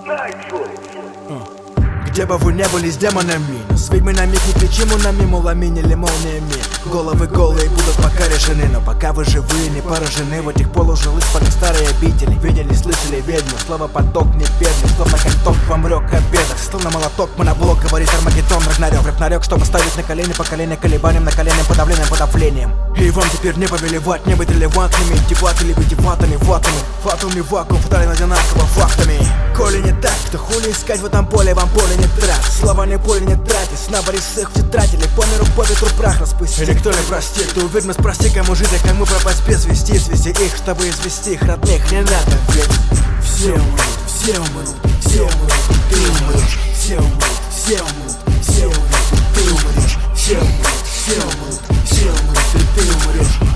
Где бы вы не были с демонами, но с ведьминами не кричим нами, муламини или молниями. Головы голые будут пока решены, но пока вы живы, не поражены в этих полужилых спальных старые обители. Видели, слышали ведьму, слово поток не бедный, словно как ток вам рёк обедов. Словно молоток, моноблок, говорит Армагеддон, Рагнарёк, чтобы ставить на колени поколение колебанием, на коленям подавлением. И вам теперь не повелевать, не быть релевантными, деваты ли вы деватами, ватами. Фатум и вакуум, фатален одинаково фактами. Коли не так, то хули искать в этом поле, вам поле не трать. Слова не поле не тратить, снабори всех в тетради, по миру по ветру прах распустить. И никто не простит, ты уверен, спроси, кому жить, а кому пропасть без вести. Свести их, чтобы извести их родных, не надо ведь. Все умрут, все умрут, все умрут, ты умрешь. Все умрут, все умрут, все умрут, ты умрешь. Все умрут, все умрут, все умрут, ты умрешь.